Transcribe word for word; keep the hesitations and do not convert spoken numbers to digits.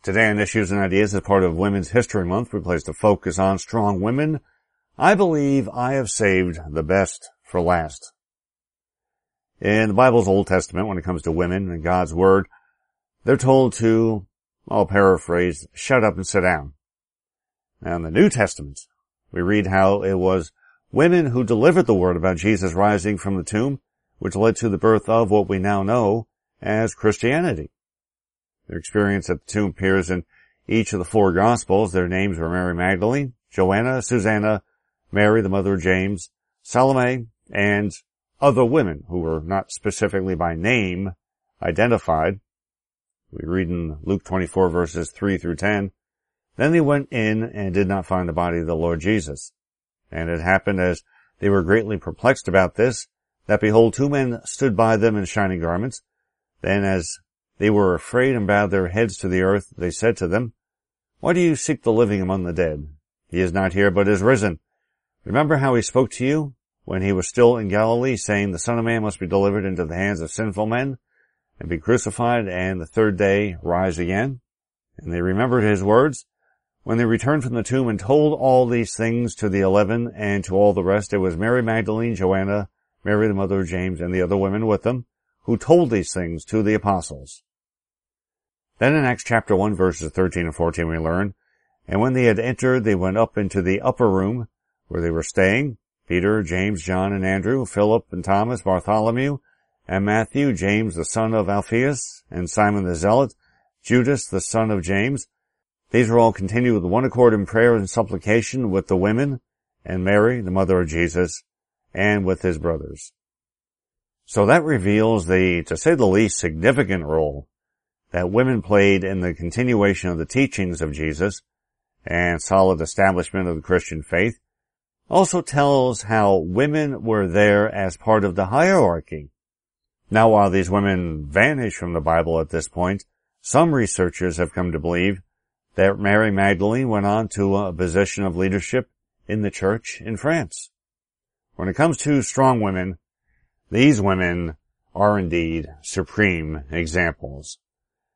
Today on Issues and Ideas, as part of Women's History Month, we place the focus on strong women. I believe I have saved the best for last. In the Bible's Old Testament, when it comes to women and God's Word, they're told to, I'll paraphrase, shut up and sit down. Now in the New Testament, we read how it was women who delivered the word about Jesus rising from the tomb, which led to the birth of what we now know as Christianity. Their experience at the tomb appears in each of the four Gospels. Their names were Mary Magdalene, Joanna, Susanna, Mary, the mother of James, Salome, and other women who were not specifically by name identified. We read in Luke twenty-four verses three through ten, Then they went in and did not find the body of the Lord Jesus. And it happened as they were greatly perplexed about this, that behold, two men stood by them in shining garments. Then as they were afraid and bowed their heads to the earth, they said to them, Why do you seek the living among the dead? He is not here, but is risen. Remember how he spoke to you when he was still in Galilee, saying, The Son of Man must be delivered into the hands of sinful men, and be crucified, and the third day rise again. And they remembered his words. When they returned from the tomb and told all these things to the eleven and to all the rest, it was Mary Magdalene, Joanna, Mary the mother of James, and the other women with them, who told these things to the apostles. Then in Acts chapter one, verses thirteen and fourteen, we learn, And when they had entered, they went up into the upper room where they were staying, Peter, James, John, and Andrew, Philip and Thomas, Bartholomew, and Matthew, James the son of Alphaeus, and Simon the Zealot, Judas the son of James. These were all continued with one accord in prayer and supplication with the women, and Mary, the mother of Jesus, and with his brothers. So that reveals the, to say the least, significant role that women played in the continuation of the teachings of Jesus and solid establishment of the Christian faith. Also tells how women were there as part of the hierarchy. Now, while these women vanish from the Bible at this point, some researchers have come to believe that Mary Magdalene went on to a position of leadership in the church in France. When it comes to strong women, these women are indeed supreme examples.